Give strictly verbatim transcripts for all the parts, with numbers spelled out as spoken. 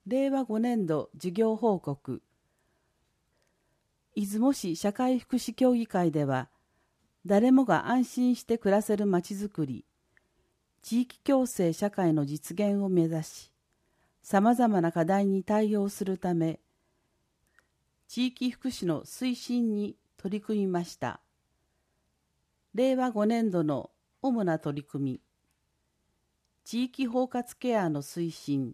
れいわごねんど事業報告。出雲市社会福祉協議会では、誰もが安心して暮らせるまちづくり、地域共生社会の実現を目指し、さまざまな課題に対応するため、地域福祉の推進に取り組みました。れいわごねんどの主な取り組み、地域包括ケアの推進、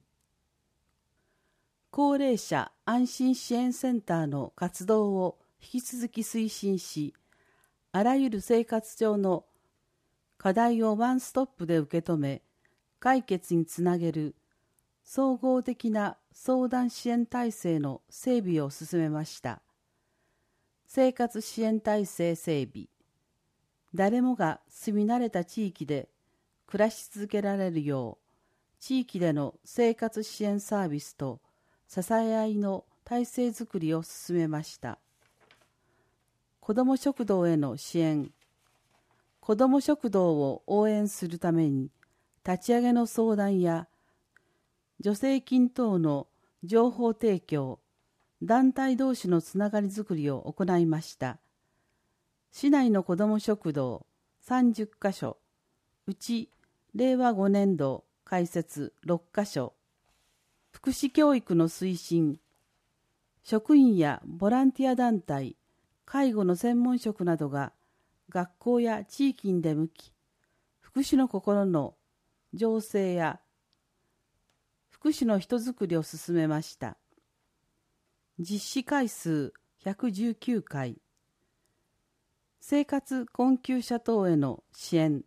高齢者安心支援センターの活動を引き続き推進し、あらゆる生活上の課題をワンストップで受け止め、解決につなげる総合的な相談支援体制の整備を進めました。生活支援体制整備。誰もが住み慣れた地域で暮らし続けられるよう、地域での生活支援サービスと支え合いの体制づくりを進めました。子ども食堂への支援。子ども食堂を応援するために、立ち上げの相談や助成金等の情報提供、団体同士のつながりづくりを行いました。市内の子ども食堂さんじゅっかしょ、うちれいわごねんど開設ろっかしょ、福祉教育の推進、職員やボランティア団体、介護の専門職などが学校や地域に出向き、福祉の心の醸成や福祉の人づくりを進めました。実施回数ひゃくじゅうきゅうかい、生活困窮者等への支援。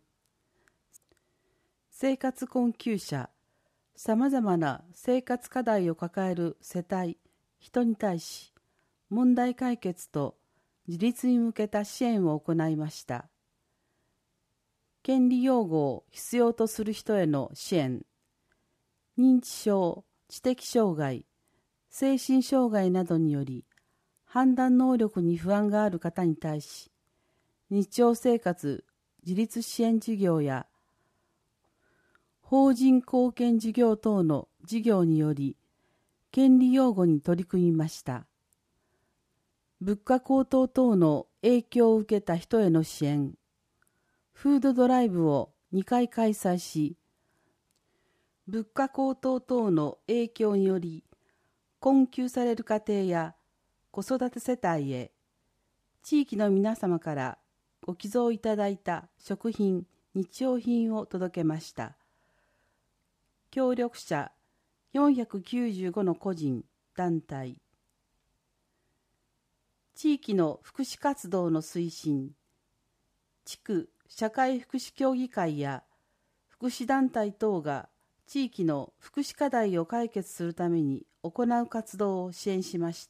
生活困窮者、さまざまな生活課題を抱える世帯、人に対し、問題解決と自立に向けた支援を行いました。権利擁護を必要とする人への支援。認知症、知的障害、精神障害などにより、判断能力に不安がある方に対し、日常生活自立支援事業や法人貢献事業等の事業により、権利擁護に取り組みました。物価高騰等の影響を受けた人への支援。フードドライブをにかい開催し、物価高騰等の影響により、困窮される家庭や子育て世帯へ、地域の皆様からご寄贈いただいた食品、日用品を届けました。協力者よんひゃくきゅうじゅうごの個人、団体。地域の福祉活動の推進。地区社会福祉協議会や福祉団体等が地域の福祉課題を解決するために行う活動を支援しました。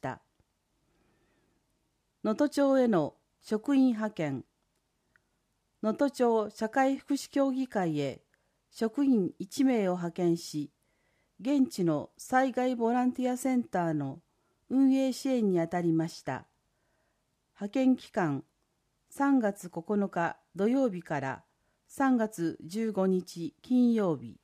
能登町への職員派遣。能登町社会福祉協議会へ職員いちめいを派遣し、現地の災害ボランティアセンターの運営支援にあたりました。派遣期間、さんがつここのか土曜日からさんがつじゅうごにち金曜日。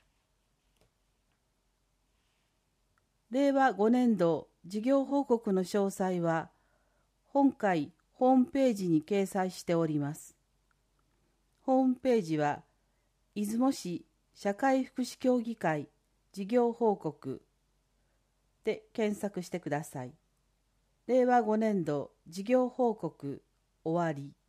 れいわごねんど事業報告の詳細は、本会ホームページに掲載しております。ホームページは、出雲市社会福祉協議会事業報告で検索してください。れいわごねんど事業報告終わり。